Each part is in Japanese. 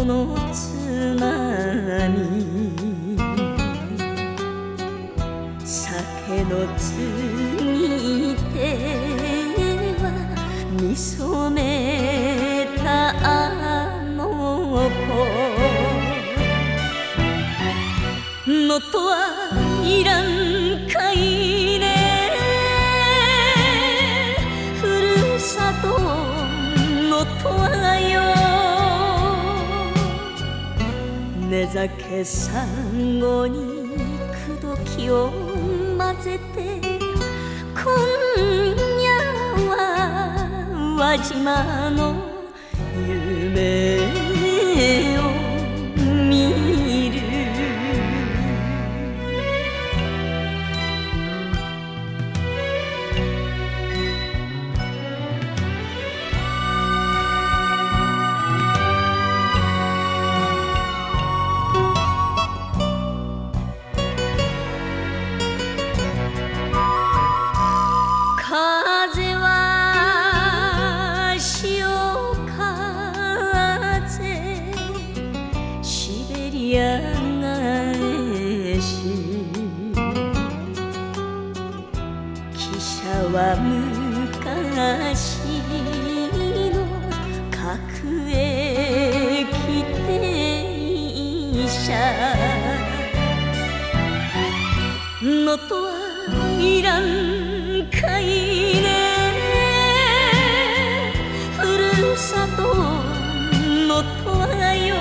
このつまみ酒のつぎ手は見初めたあの子のとはいらんかいねふるさとのとはよ寝酒サンゴに口説きを混ぜて今夜は輪島の夢を見る風は潮風シベリア返し汽車は昔の各駅停車のとはいらんかいねふるさとのとはよ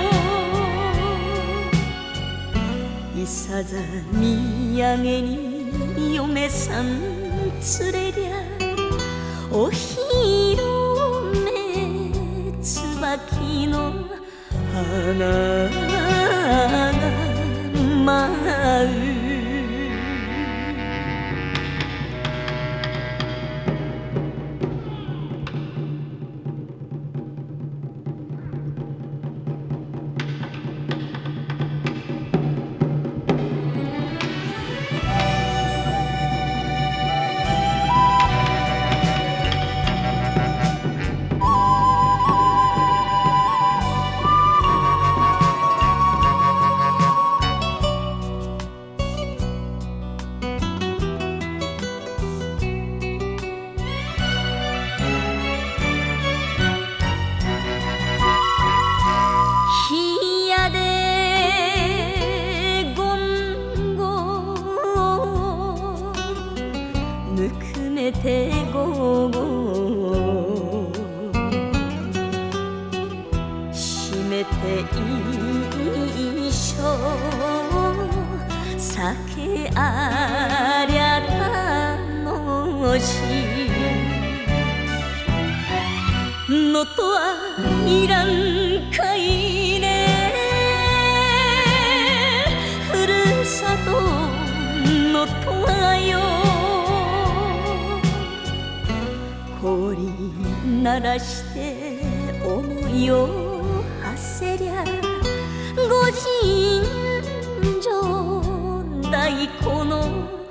いさざ土産に嫁さん連れりゃお披露目椿の花が舞うぬくめて午後締めて一生酒ありゃ楽しいのとはいらんかいねふるさとのとはよ氷鳴らして思いを馳せりゃ御尋常太鼓の